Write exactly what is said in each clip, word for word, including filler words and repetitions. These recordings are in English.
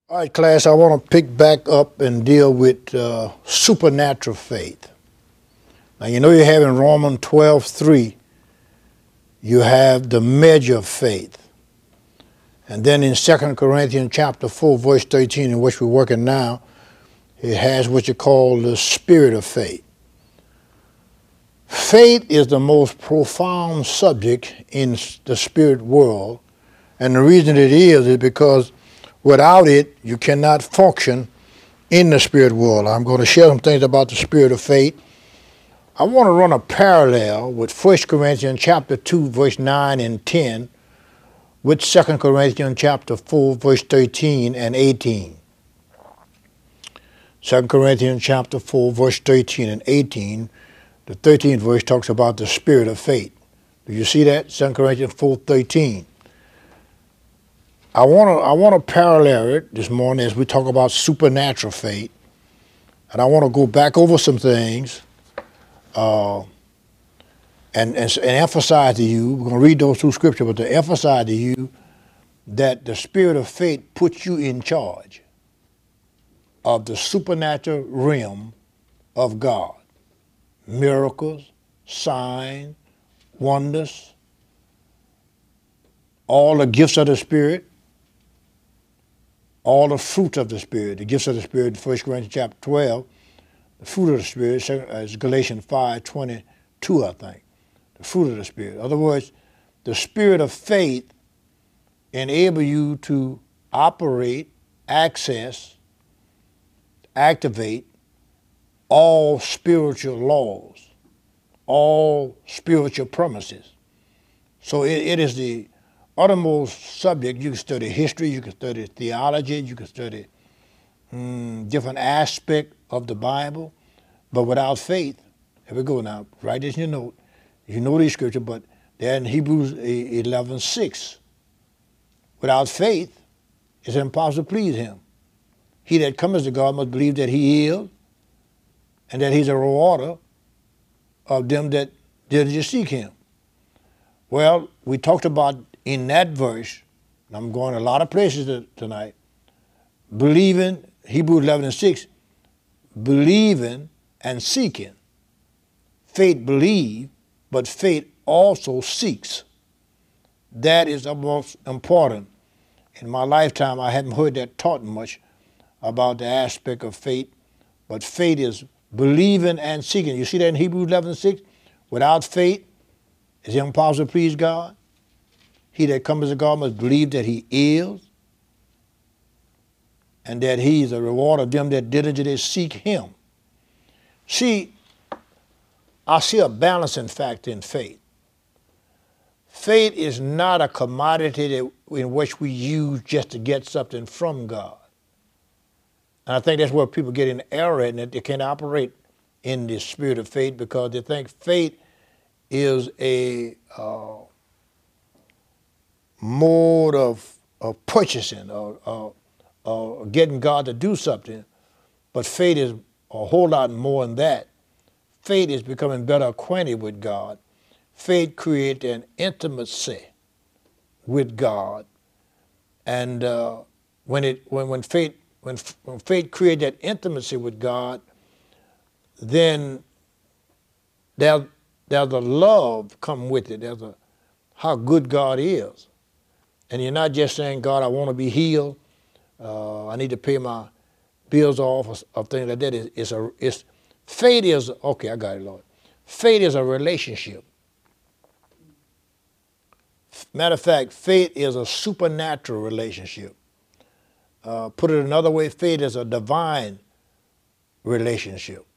All right, class, I want to pick back up and deal with uh, supernatural faith. Now, you know you have in Romans twelve three, you have the measure of faith. And then in Second Corinthians chapter four, verse thirteen, in which we're working now, it has what you call the spirit of faith. Faith is the most profound subject in the spirit world. And the reason it is is because without it, you cannot function in the spirit world. I'm going to share some things about the spirit of faith. I want to run a parallel with First Corinthians chapter two, verse nine and ten, with Second Corinthians chapter four, verse thirteen and eighteen. Second Corinthians chapter four, verse thirteen and eighteen. The thirteenth verse talks about the spirit of faith. Do you see that? Second Corinthians four, thirteen. I want to I want to parallel it this morning as we talk about supernatural faith. And I want to go back over some things uh, and, and, and emphasize to you, we're going to read those two scriptures, but to emphasize to you that the spirit of faith puts you in charge of the supernatural realm of God. Miracles, signs, wonders, all the gifts of the Spirit, all the fruits of the Spirit. The gifts of the Spirit, First Corinthians chapter twelve, the fruit of the Spirit is Galatians five twenty-two, I think. The fruit of the Spirit. In other words, the spirit of faith enables you to operate, access, activate all spiritual laws, all spiritual promises. So it, it is the uttermost subject. You can study history, you can study theology, you can study mm, different aspects of the Bible, but without faith, here we go now, write this in your note. You know these scriptures, but they're in Hebrews eleven six. Without faith, it's impossible to please him. He that cometh to God must believe that he is, and that he's a rewarder of them that diligently seek him. Well, we talked about in that verse, and I'm going a lot of places tonight, believing, Hebrews eleven and six, believing and seeking. Faith believes, but faith also seeks. That is the most important. In my lifetime, I haven't heard that taught much about the aspect of faith, but faith is believing and seeking. You see that in Hebrews eleven six? Without faith, it's impossible to please God. He that comes to God must believe that he is, and that he is a reward of them that diligently seek him. See, I see a balancing factor in faith. Faith is not a commodity that, in which we use just to get something from God. And I think that's where people get in error, and that they can't operate in the spirit of faith because they think faith is a uh, mode of, of purchasing or, or, or getting God to do something. But faith is a whole lot more than that. Faith is becoming better acquainted with God. Faith creates an intimacy with God. And uh, when it when when faith when, when faith creates that intimacy with God, then there, there's a love come with it. There's a how good God is. And you're not just saying, God, I want to be healed. Uh, I need to pay my bills off or, or things like that. It's, it's a, it's, faith is, okay, I got it, Lord. Faith is a relationship. Matter of fact, faith is a supernatural relationship. Uh, put it another way, faith is a divine relationship.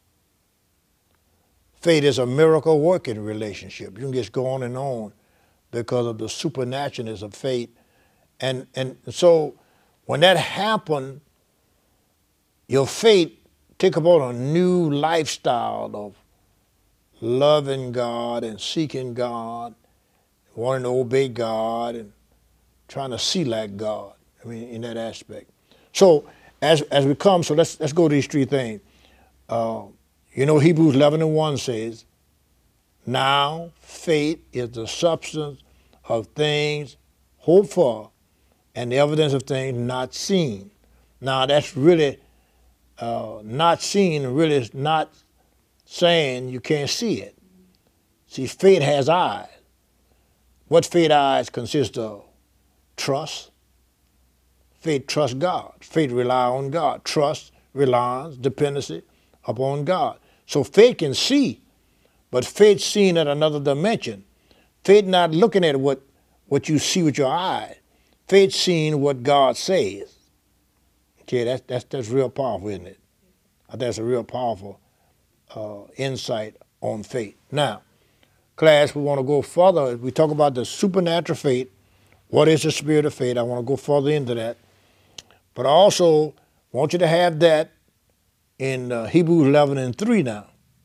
Faith is a miracle working relationship. You can just go on and on because of the supernaturalness of faith. And, and so when that happened, your faith take upon a new lifestyle of loving God and seeking God, wanting to obey God and trying to see like God. I mean, in that aspect. So as as we come, so let's let's go to these three things. Uh, you know, Hebrews eleven and one says, now faith is the substance of things hoped for and the evidence of things not seen. Now that's really uh, not seeing, really is not saying you can't see it. See, faith has eyes. What faith eyes consist of? Trust. Faith trusts God. Faith rely on God. Trust, reliance, dependency upon God. So faith can see, but faith seeing at another dimension. Faith not looking at what, what you see with your eyes. Faith seeing what God says. Okay, that's, that's, that's real powerful, isn't it? I think that's a real powerful uh, insight on faith. Now, class, we want to go further. We talk about the supernatural faith. What is the spirit of faith? I want to go further into that. But I also want you to have that in uh, Hebrews eleven and three now.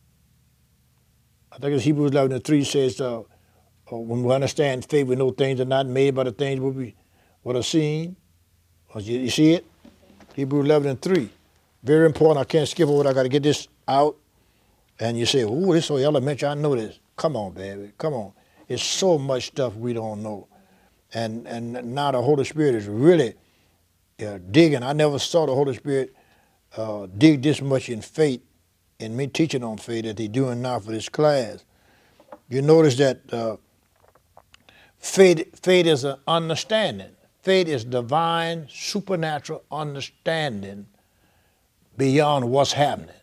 I think it's Hebrews eleven and three says, uh, uh, when we understand faith, we know things are not made by the things what we what are seen. You, you see it? Hebrews eleven and three. Very important. I can't skip over it. I got to get this out. And you say, ooh, this is so elementary. I know this. Come on, baby. Come on. It's so much stuff we don't know. And and now the Holy Spirit is really uh, digging. I never saw the Holy Spirit uh, dig this much in faith, in me teaching on faith that he's doing now for this class. You notice that uh, faith, faith is an understanding. Faith is divine, supernatural understanding beyond what's happening.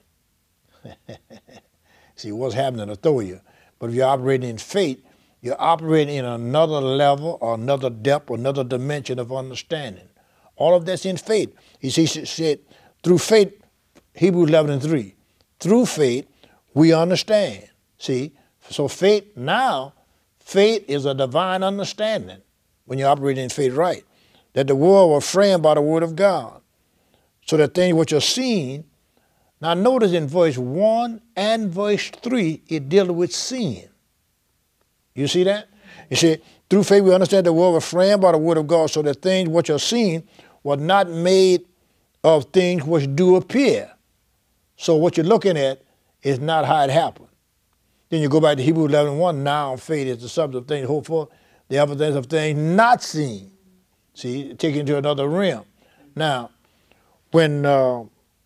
See, what's happening will throw you. But if you're operating in faith, you're operating in another level or another depth or another dimension of understanding. All of that's in faith. He said, through faith, Hebrews eleven and three, through faith, we understand. See, so faith now, faith is a divine understanding when you're operating in faith right. That the world was framed by the word of God. So that things which are seen. Now notice in verse one and verse three, it deals with sin. You see that? You see, through faith we understand the world was framed by the word of God, so that things which are seen were not made of things which do appear. So what you're looking at is not how it happened. Then you go back to Hebrews eleven and one, now faith is the substance of things hoped for, the evidence of things not seen. See, take it to another realm. Now, when uh,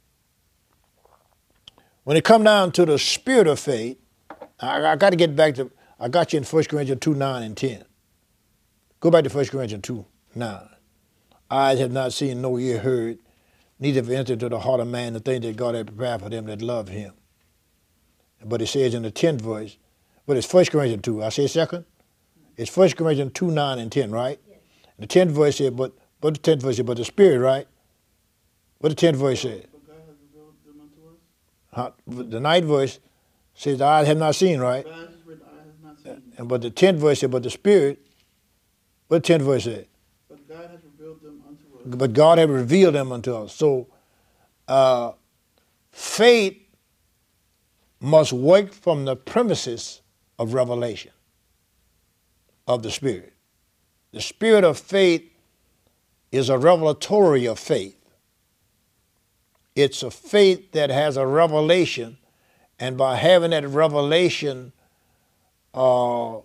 when it come down to the spirit of faith, I, I got to get back to, I got you in First Corinthians two, nine and ten. Go back to First Corinthians two, nine. Eyes have not seen, no ear heard, neither have entered into the heart of man the thing that God had prepared for them that love him. But it says in the tenth verse, but it's First Corinthians two, I say second? It's First Corinthians two, nine and ten, right? Yes. And the tenth verse said, but, but the tenth verse said, but the spirit, right? What the tenth verse said? But God has revealed them unto us. Huh? The ninth verse says, the eyes have not seen, right? God has written, eye has not seen. And but the tenth verse said, but the spirit, what the tenth verse said? But God has revealed them unto us. But God has revealed them unto us. So uh, faith must work from the premises of revelation of the Spirit. The spirit of faith is a revelatory of faith. It's a faith that has a revelation, and by having that revelation, uh,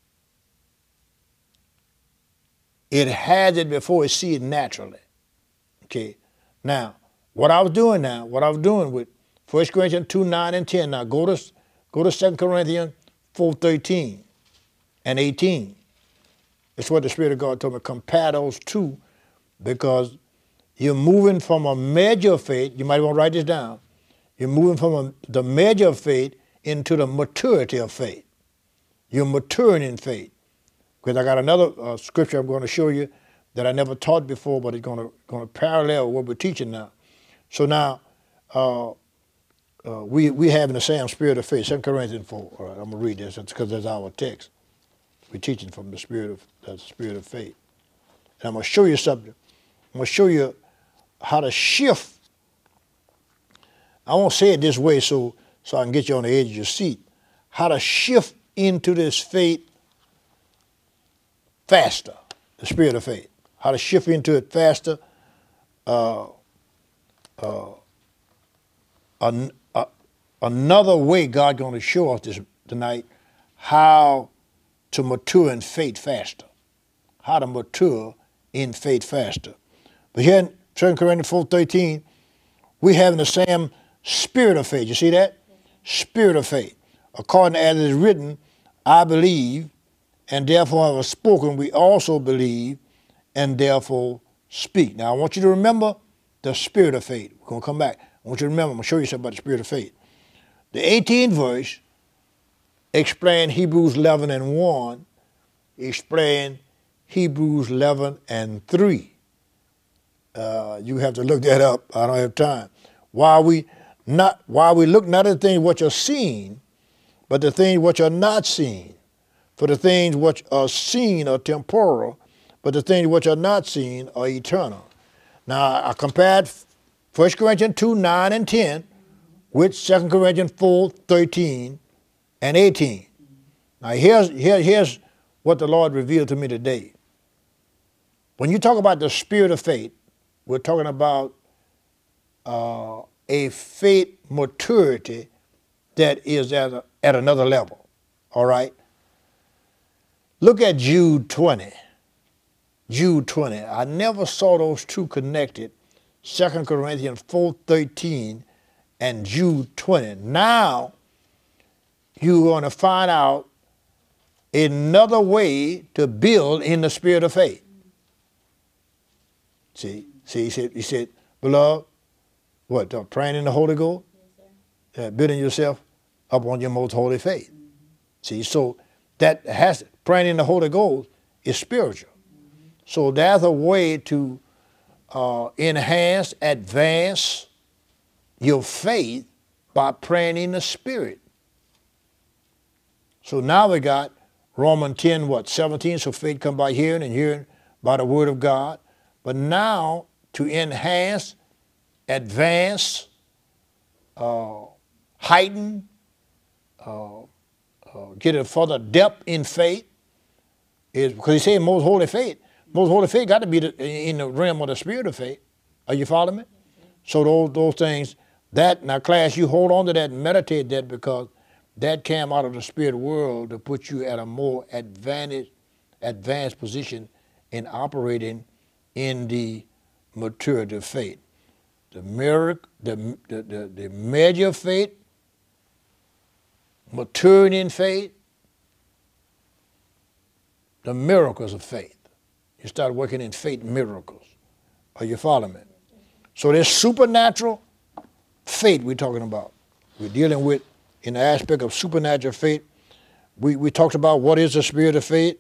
it has it before it sees it naturally. Okay. Now, what I was doing now, what I was doing with First Corinthians two, nine and ten. Now go to go to Second Corinthians four, thirteen and eighteen. It's what the Spirit of God told me. Compare those two, because you're moving from a measure of faith. You might want to write this down. You're moving from a, the measure of faith into the maturity of faith. You're maturing in faith. Because I got another uh, scripture I'm going to show you that I never taught before, but it's going to going to parallel what we're teaching now. So now, uh, uh, we we have in the same spirit of faith. Second Corinthians four. All right, I'm going to read this because that's our text. We're teaching from the spirit of the spirit of faith. And I'm going to show you something. I'm going to show you how to shift. I won't say it this way so so I can get you on the edge of your seat. How to shift into this faith faster, the spirit of faith. How to shift into it faster. Uh, uh, an, uh, another way God going to show us this tonight, how to mature in faith faster. How to mature in faith faster. But here in Second Corinthians four thirteen, we having the same spirit of faith. You see that? Spirit of faith. According as it is written, I believe, and therefore have spoken, we also believe, and therefore speak. Now, I want you to remember the spirit of faith. We're going to come back. I want you to remember, I'm going to show you something about the spirit of faith. The eighteenth verse explain Hebrews eleven and one, explain Hebrews eleven and three. Uh, you have to look that up. I don't have time. While we not, while we look not at the things which are seen, but the things which are not seen. For the things which are seen are temporal, but the things which are not seen are eternal. Now, I compared First Corinthians two, nine and ten with Second Corinthians four, thirteen and eighteen. Now, here's, here, here's what the Lord revealed to me today. When you talk about the spirit of faith, we're talking about uh, a faith maturity that is at, a, at another level, all right? Look at Jude twenty. Jude twenty. I never saw those two connected, Second Corinthians four thirteen and Jude twenty. Now, you're going to find out another way to build in the spirit of faith. See, see, he said, he said, beloved, what, uh, praying in the Holy Ghost? Yes, uh, building yourself up on your most holy faith. Mm-hmm. See, so that has, praying in the Holy Ghost is spiritual. Mm-hmm. So there's a way to uh, enhance, advance your faith by praying in the Spirit. So now we got Romans ten, what, seventeen, so faith come by hearing and hearing by the word of God. But now to enhance, advance, uh, heighten, uh, uh, get a further depth in faith, is because he said most holy faith. Most holy faith got to be the, in the realm of the spirit of faith. Are you following me? So those those things, that, now class, you hold on to that and meditate that, because that came out of the spirit world to put you at a more advanced, advanced position in operating in the maturity of faith. The miracle, the, the, the, the measure of faith, maturing in faith, the miracles of faith. You start working in faith miracles. Are you following me? So there's supernatural faith we're talking about. We're dealing with, in the aspect of supernatural faith, we, we talked about what is the spirit of faith.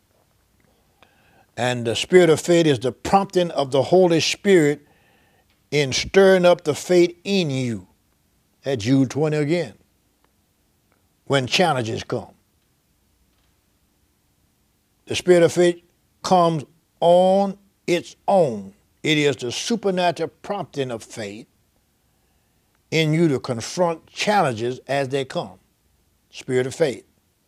And the spirit of faith is the prompting of the Holy Spirit in stirring up the faith in you. At Jude twenty again. When challenges come. The spirit of faith comes on its own. It is the supernatural prompting of faith in you to confront challenges as they come. Spirit of faith.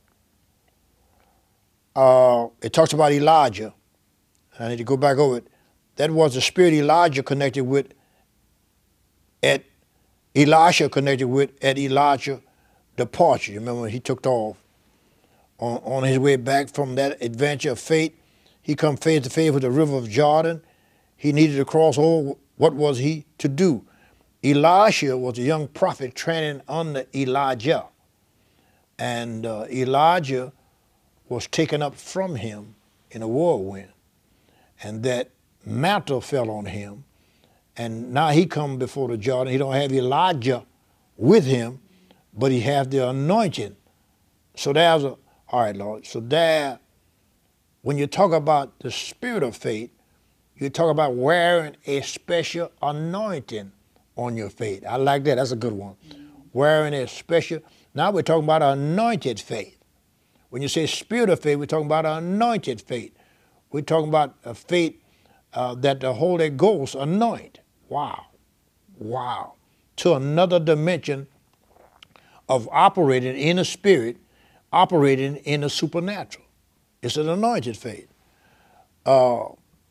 Uh, it talks about Elijah. I need to go back over it. That was the spirit Elijah connected with at Elisha connected with at Elijah's departure. You remember when he took off on, on his way back from that adventure of faith? He come face to face with the river of Jordan. He needed to cross over. What was he to do? Elisha was a young prophet training under Elijah. And uh, Elijah was taken up from him in a whirlwind. And that mantle fell on him. And now he come before the Jordan. He don't have Elijah with him, but he has the anointing. So there's a, all right, Lord. So there, when you talk about the spirit of faith, you talk about wearing a special anointing on your faith. I like that. That's a good one. Mm-hmm. Wearing a special, now we're talking about anointed faith. When you say spirit of faith, we're talking about anointed faith. We're talking about a faith uh, that the Holy Ghost anoint. Wow. Wow. To another dimension of operating in the spirit, operating in the supernatural. It's an anointed faith. Uh,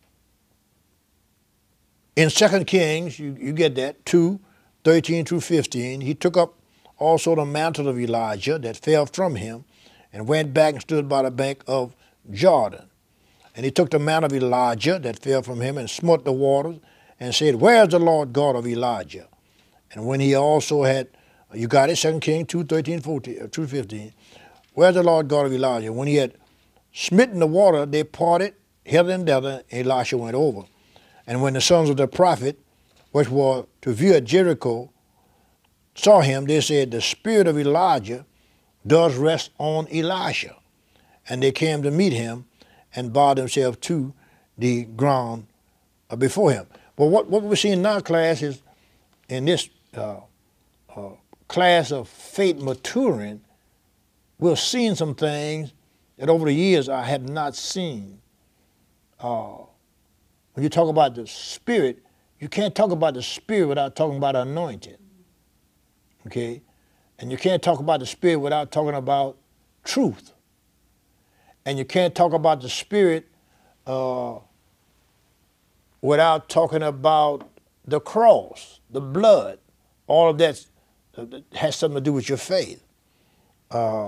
in Second Kings, you, you get that, two, thirteen through fifteen, he took up also the mantle of Elijah that fell from him and went back and stood by the bank of Jordan. And he took the mantle of Elijah that fell from him and smote the waters, and said, where's the Lord God of Elijah? And when he also had, you got it, Second Kings two, thirteen, fourteen, two, fifteen. Where's the Lord God of Elijah? When he had smitten the water, they parted, hither and thither, and Elisha went over. And when the sons of the prophet, which were to view at Jericho, saw him, they said, the spirit of Elijah does rest on Elisha. And they came to meet him and bowed themselves to the ground before him. But what, what we're seeing now, class, is in this uh, uh, class of faith maturing, we're seeing some things that over the years I had not seen. Uh, when you talk about the Spirit, you can't talk about the Spirit without talking about anointing. Okay? And you can't talk about the Spirit without talking about truth. And you can't talk about the Spirit uh, without talking about the cross, the blood. All of that has something to do with your faith. Uh,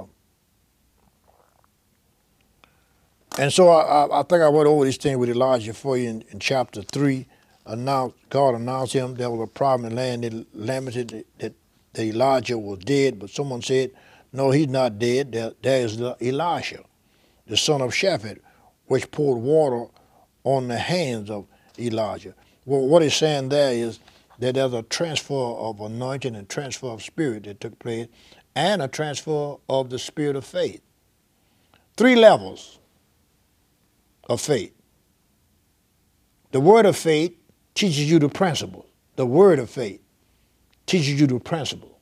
and so I, I think I went over this thing with Elijah for you in, in chapter three. Announced, God announced him there was a problem in the land. They lamented that, that, that Elijah was dead, but someone said, no, he's not dead. There, there is Elisha, the son of Shaphat, which poured water on the hands of Elijah. Well, what he's saying there is that there's a transfer of anointing and transfer of spirit that took place, and a transfer of the spirit of faith. Three levels of faith. The word of faith teaches you the principle. The word of faith teaches you the principle.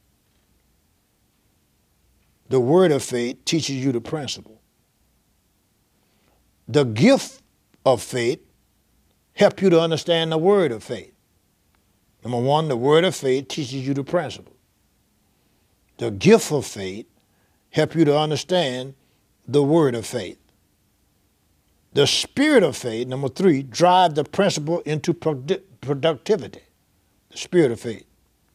The word of faith teaches you the principle. The gift of faith helps you to understand the word of faith. Number one, the word of faith teaches you the principle. The gift of faith helps you to understand the word of faith. The spirit of faith, number three, drives the principle into produ- productivity. The spirit of faith.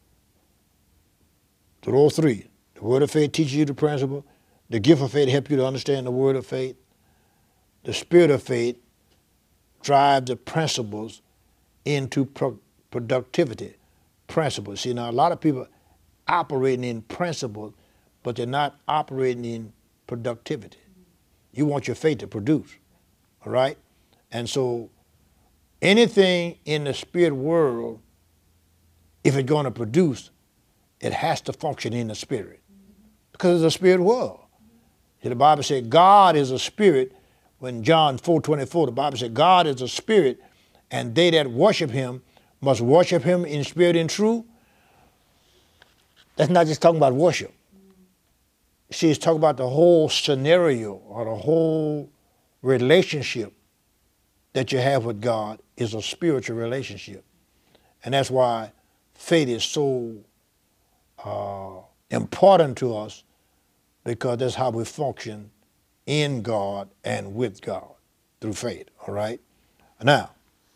So those three. The word of faith teaches you the principle. The gift of faith helps you to understand the word of faith. The spirit of faith drives the principles into pro- productivity. Principles. See, now a lot of people operating in principles, but they're not operating in productivity. You want your faith to produce. All right? And so anything in the spirit world, if it's going to produce, it has to function in the spirit. Because it's a spirit world. See, the Bible said God is a spirit. When John four twenty-four, the Bible said God is a spirit, and they that worship him must worship him in spirit and truth. That's not just talking about worship. See, it's talking about the whole scenario or the whole relationship that you have with God is a spiritual relationship. And that's why faith is so uh, important to us, because that's how we function in God and with God, through faith, all right? Now,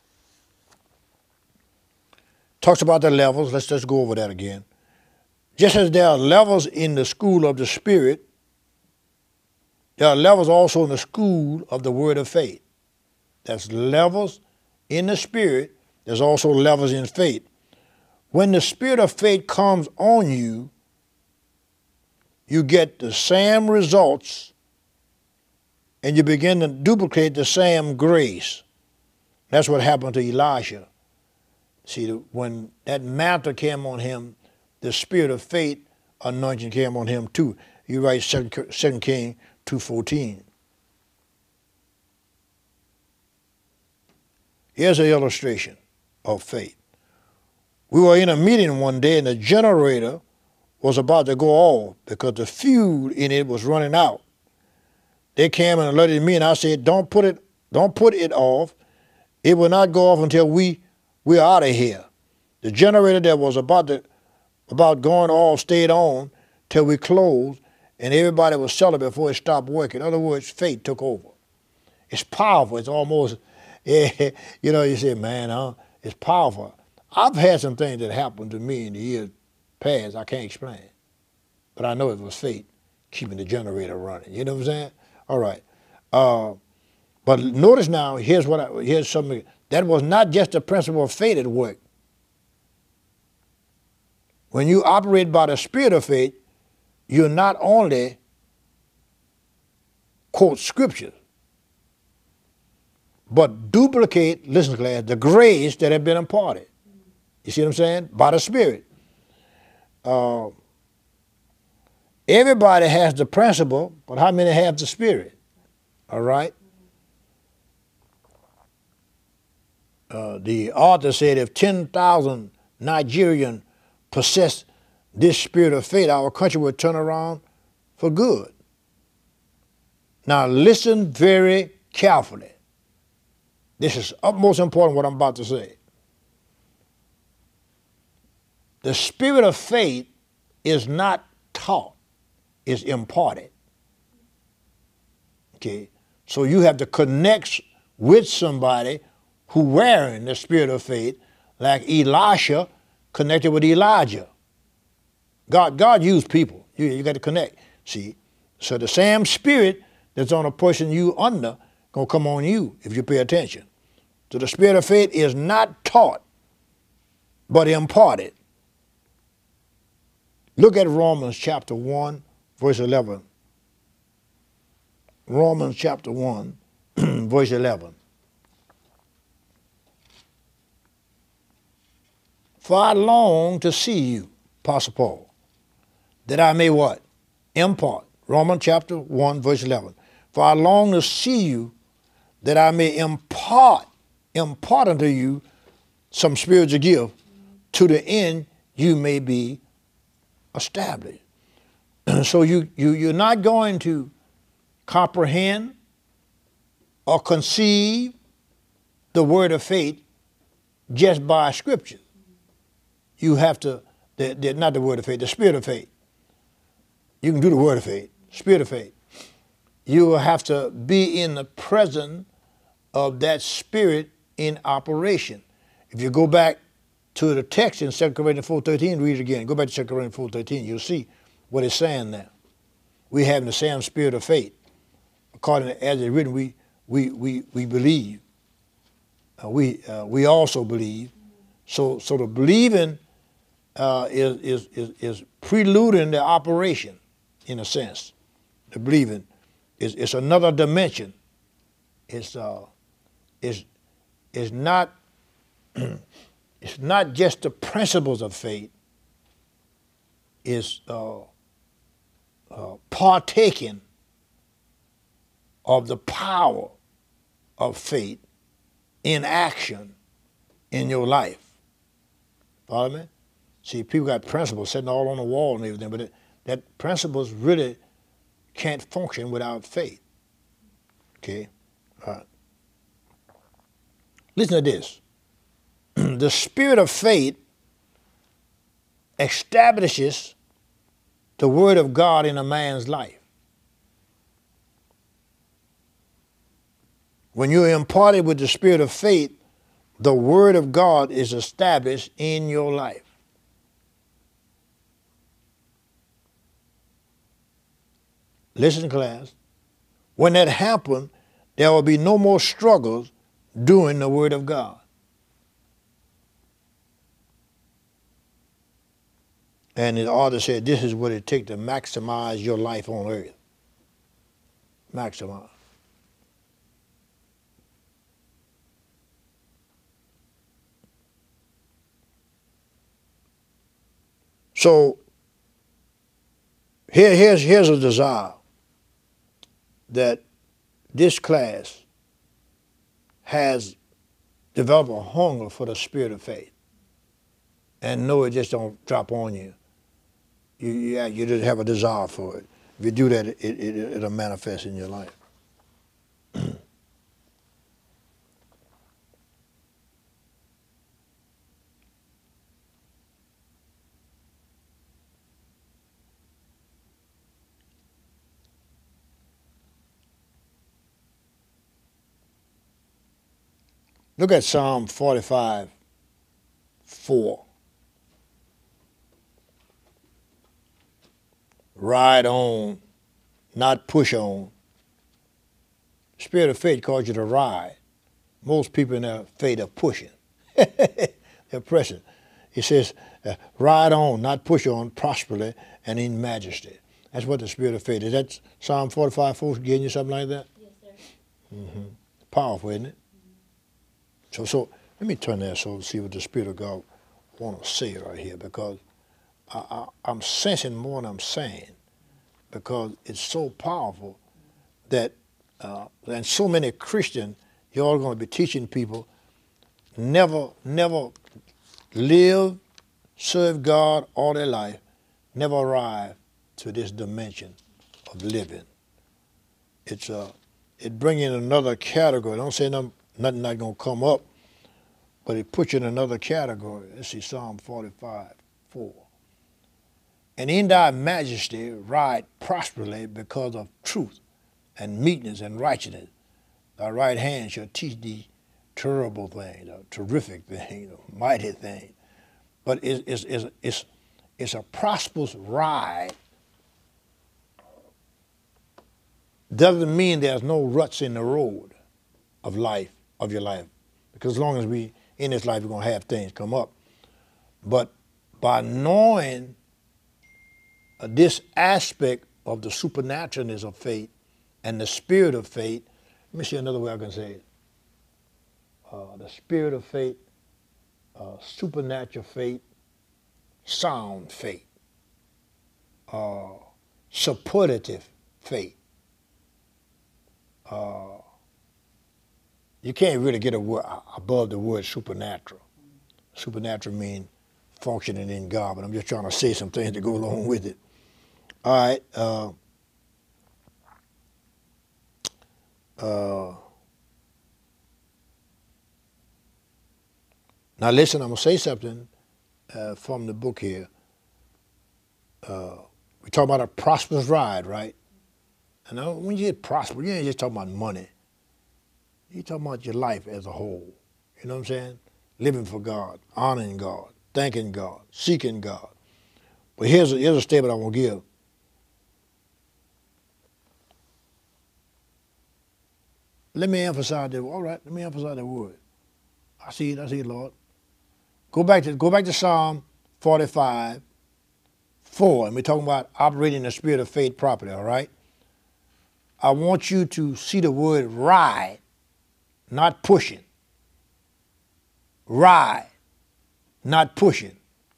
talks about the levels. Let's just go over that again. Just as there are levels in the school of the Spirit, there are levels also in the school of the word of faith. There's levels in the Spirit. There's also levels in faith. When the spirit of faith comes on you, you get the same results and you begin to duplicate the same grace. That's what happened to Elisha. See, when that mantle came on him, the spirit of faith anointing came on him too. You write Second Kings two fourteen. Here's an illustration of faith. We were in a meeting one day and the generator was about to go off because the fuel in it was running out. They came and alerted me, and I said, don't put it, don't put it off. It will not go off until we, we're out of here. The generator that was about to, about going off stayed on till we closed, and everybody was selling before it stopped working. In other words, faith took over. It's powerful. It's almost, yeah, you know, you say, man, huh? It's powerful. I've had some things that happened to me in the years past I can't explain. But I know it was faith keeping the generator running. You know what I'm saying? All right. Uh, But notice now, here's what I, here's something. That was not just the principle of faith at work. When you operate by the spirit of faith, you not only quote scripture, but duplicate, listen class, the grace that had been imparted. You see what I'm saying? By the Spirit. Uh, everybody has the principle, but how many have the Spirit? All right? Uh, the author said if ten thousand Nigerians possess this spirit of faith, our country would turn around for good. Now listen very carefully. This is utmost important what I'm about to say. The spirit of faith is not taught, it's imparted. Okay? So you have to connect with somebody who wearing the spirit of faith, like Elisha connected with Elijah. God, God used people. You, you got to connect. See? So the same spirit that's on a person you under gonna come on you if you pay attention. So the spirit of faith is not taught, but imparted. Look at Romans chapter one, verse eleven. Romans chapter one, verse eleven. For I long to see you, Apostle Paul, that I may what? Impart. Romans chapter one, verse eleven. For I long to see you, that I may impart, impart unto you some spiritual gift, to the end you may be established. So you, you, you're not going to comprehend or conceive the word of faith just by scripture. You have to, the, the, not the word of faith, the spirit of faith. You can do the word of faith, spirit of faith. You will have to be in the presence of that spirit in operation. If you go back to the text in Second Corinthians four thirteen, read it again. Go back to Second Corinthians four thirteen, you'll see what it's saying there. We have the same spirit of faith. According to as it's written, we we we we believe. Uh, we uh, we also believe. So so the believing uh, is, is is is preluding the operation, in a sense. The believing is it's another dimension. It's uh it's it's not it's not just the principles of faith. It's uh, uh, partaking of the power of faith in action in your life. Follow me? See, people got principles sitting all on the wall and everything, but it, that principles really can't function without faith. Okay? All right. Listen to this. The spirit of faith establishes the word of God in a man's life. When you're imparted with the spirit of faith, the word of God is established in your life. Listen, class. When that happens, there will be no more struggles doing the word of God. And the author said, this is what it takes to maximize your life on earth. Maximize. So here, here's, here's a desire that this class has developed a hunger for the spirit of faith. And no, it just don't drop on you. You, you, you just have a desire for it. If you do that, it, it, it'll manifest in your life. Look at Psalm forty-five, four. Ride on, not push on. Spirit of faith calls you to ride. Most people in their faith are pushing. They're pressing. It says, uh, ride on, not push on, prosperly and in majesty. That's what the spirit of faith is. That Psalm forty-five, four getting you something like that? Yes, sir. Mm-hmm. Powerful, isn't it? Mm-hmm. So, so let me turn there so to see what the Spirit of God want to say right here, because I, I, I'm sensing more than I'm saying, because it's so powerful that, uh, and so many Christians, you're going to be teaching people, never, never live, serve God all their life, never arrive to this dimension of living. It's uh, it brings in another category. Don't say nothing, nothing not going to come up, but it puts you in another category. Let's see, Psalm forty-five, four. And in thy majesty ride prosperously because of truth and meekness and righteousness. Thy right hand shall teach thee terrible things, a terrific thing, a mighty thing. But it's, it's, it's, it's, it's a prosperous ride. Doesn't mean there's no ruts in the road of life, of your life. Because as long as we in this life, we're going to have things come up. But by knowing uh, this aspect of the supernaturalness of faith and the spirit of faith, let me see another way I can say it. Uh, the spirit of faith, uh, supernatural faith, sound faith, uh, supportative faith. Uh, you can't really get a word, above the word supernatural. Supernatural means functioning in God, but I'm just trying to say some things to go along with it. All right. Uh, uh, now listen, I'm going to say something uh, from the book here. Uh, we talk about a prosperous ride, right? And now, when you get prosperous, you ain't just talking about money. You're talking about your life as a whole. You know what I'm saying? Living for God, honoring God, thanking God, seeking God. But here's a, here's a statement I want to give. Let me emphasize that. All right, let me emphasize that word. I see it, I see it, Lord. Go back to go back to Psalm forty-five, four, and we're talking about operating the spirit of faith properly, all right? I want you to see the word ride, not pushing. Ride, not pushing.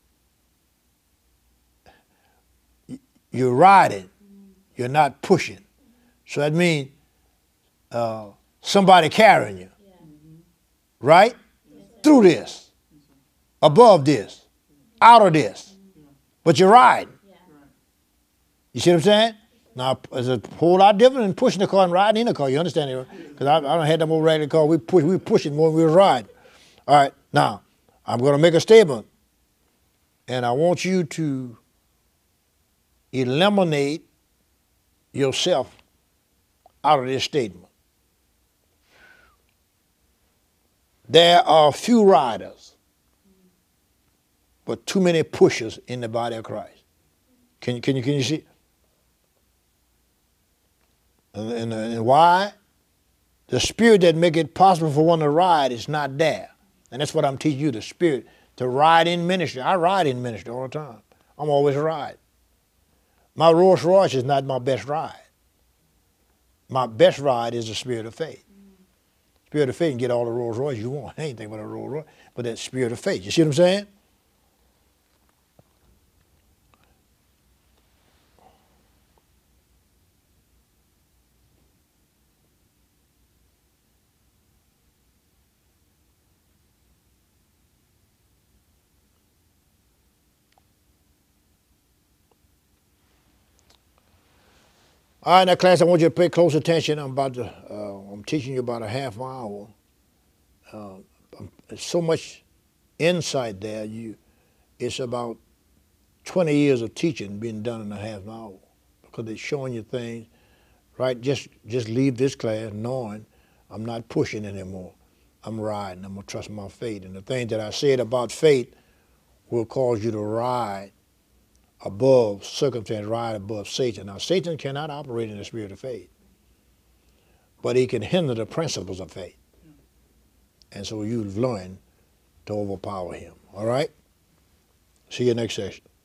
You're riding, you're not pushing. So that means uh, somebody carrying you, Yeah. right? Yes, sir. Through this, above this, out of this. But you're riding. Yeah. You see what I'm saying? Now, it's a whole lot different than pushing the car and riding in the car. You understand it? Because I, I don't have that more regular car. We push, we were pushing more than we were riding. All right, now, I'm going to make a statement. And I want you to eliminate yourself out of this statement. There are few riders, but too many pushers in the body of Christ. Can, can, you, can you see? And, and, and why? The spirit that make it possible for one to ride is not there. And that's what I'm teaching you, the spirit to ride in ministry. I ride in ministry all the time. I'm always riding. My Rolls Royce is not my best ride. My best ride is the spirit of faith. Spirit of faith can get all the Rolls Royce you want. Anything but a Rolls Royce, but that spirit of faith. You see what I'm saying? All right, now class, I want you to pay close attention. I'm about to, uh, I'm teaching you about a half hour. Uh, there's so much insight there. You, it's about twenty years of teaching being done in a half an hour, because they're showing you things, right? Just, just leave this class knowing I'm not pushing anymore. I'm riding. I'm gonna trust my faith, and the things that I said about faith will cause you to ride above circumstance, ride above Satan. Now, Satan cannot operate in the spirit of faith. but he can hinder the principles of faith. And so you've learned to overpower him. All right? See you next session.